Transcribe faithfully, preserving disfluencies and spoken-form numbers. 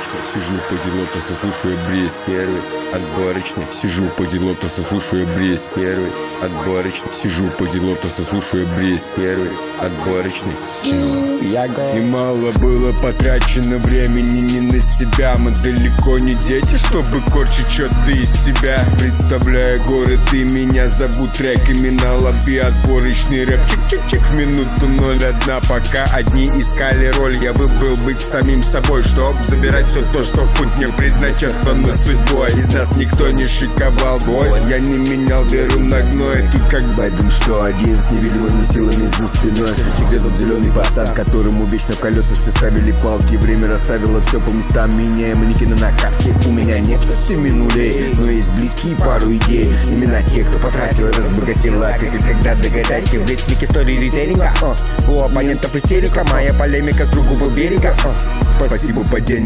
Отборочный, сижу в позе лотоса, слушаю бриз. Первый, отборочный, сижу в позе лотоса, слушаю бриз. Первый, отборочный, сижу в позе лотоса, слушаю бриз. Первый, отборочный. И мало было потрачено времени не на себя. Мы далеко не дети, чтобы корчить что-то из себя. Представляя город, и меня зовут треками на лобби. Отборочный рэп, чик-чик-чик в минуту ноль одна. Пока одни искали роль, я выбрал быть самим собой, чтоб забирать все то, что в путь мне предначертано судьбой. Из нас никто не шиковал бой, я не менял веру на гной. Тут как Байден, что один с невидимыми силами за спиной. Встречи где тот зеленый пацан, которому вечно в колеса все ставили палки. Время расставило все по местам, меняя манекены на карте. У меня нет семи нулей, но есть близкие пару идей. Именно те, кто потратил и разбогател, а как и когда догадайте. В ритмике истории ритейлинга, у оппонентов истерика, моя полемика с другого берега. Спасибо, падение.